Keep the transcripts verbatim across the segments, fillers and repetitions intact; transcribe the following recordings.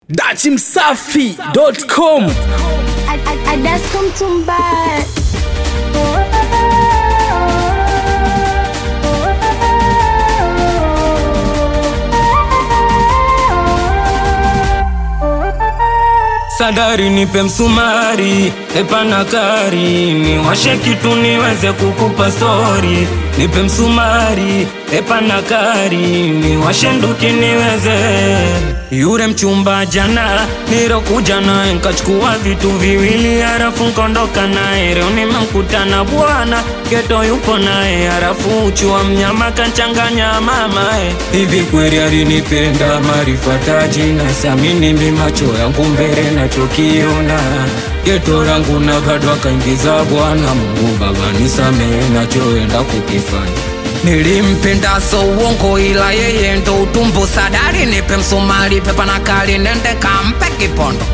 Dachi Msafi dot com. Adasko Mtumba. Sadari nipe msumari, epa na kari, niwashe kitu niweze kukupa story. Nipe msumari, epa na kari, niwashe nduki niweze. Yure mchumba jana, nirokuja nae, nkachukua vitu viwili harafu nkondoka nae. Leo nimemkuta na bwana, geto yupo nae, harafu uchua mnyama kanchanganya mamae. Hivi kweli alinipenda marifataji na samini mimacho yangu mbele na chokiona. Geto rangu na bado akaingiza bwana, Mungu baba nisamehe nachoenda kukifanya. Nilimpenda so uongo ila yeye ndo utumbo. Sadari nipe msumari, pepa na kali nende kampe kipondo.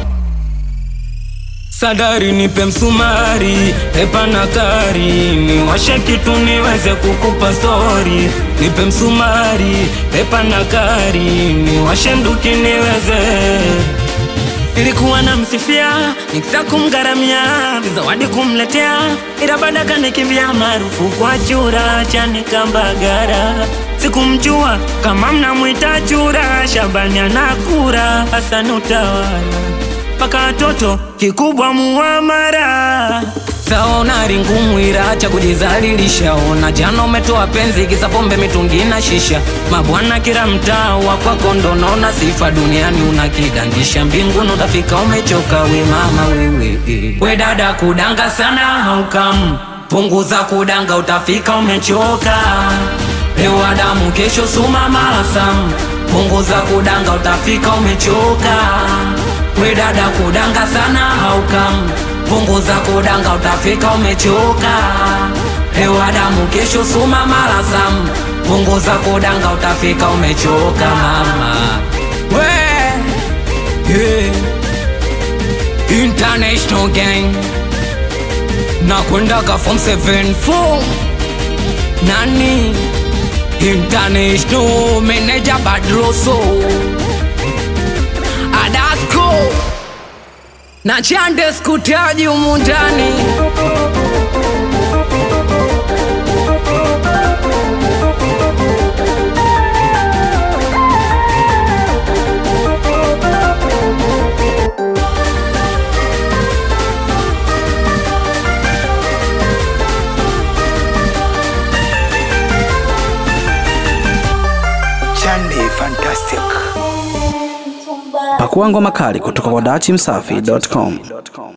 Sadari nipe msumari, pepa na kari, niwashe kitu niweze kukupa story. Nipe msumari, pepa na kari, niwashe nduki niweze. Nilikuwa na msifia, nikisa kumgaramia, vizawadi kumletea, ila baada kanikimbia maarufu kwa chura, chani kambagara. Sikumjua kama mnamuita chura, Shabani anakura, Hassan utawala, paka toto kikubwa muamara. Saona ringumu ira cha kujizalilisha. Ona jana umetoa penzi kisa pombe mitungi na shisha. Mabwana kila mtaa wa kwa kondo naona sifa duniani unakidandisha. Mbinguni utafika umechoka we mama wewe. We dada kudanga sana haukam, punguza kudanga utafika umechoka. Leo Adamu kesho Suma Malasam, punguza kudanga utafika umechoka. We dada kudanga sana haukam, punguza kudanga utafika umechoka. Leo Adamu kesho Suma Malasam, punguza kudanga utafika umechoka mama. We yeah. International gang na kwendaga from seven four. Nani International manager Badroso Adasko na Chande skutaji umundani. Chande fantastic. Pakua ngoma kali kutoka kwa Dachi Msafi dot com.